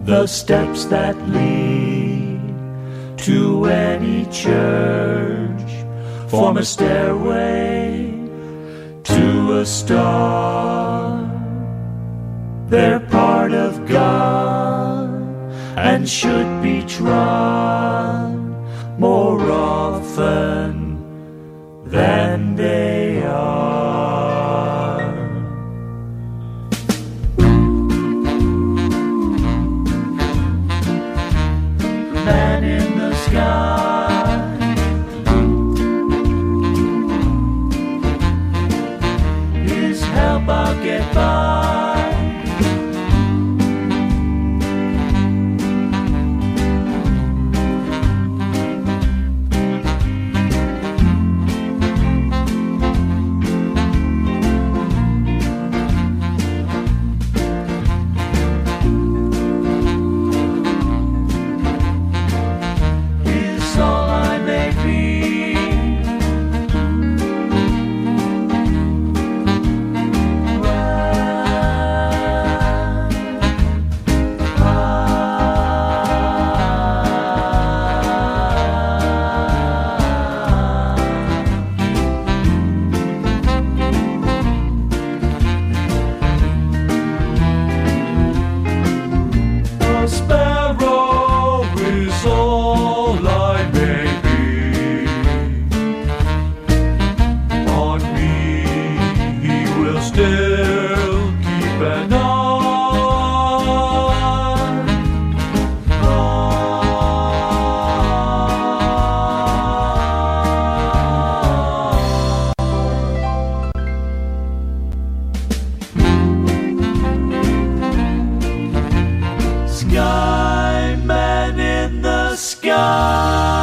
the steps that lead to any church form a stairway to a star. They're part of God and should be trod more often than they are. Man in the sky, his help I'll get by. Sparrow is all I may be. On me he will still keep an eye. Sky man in the sky.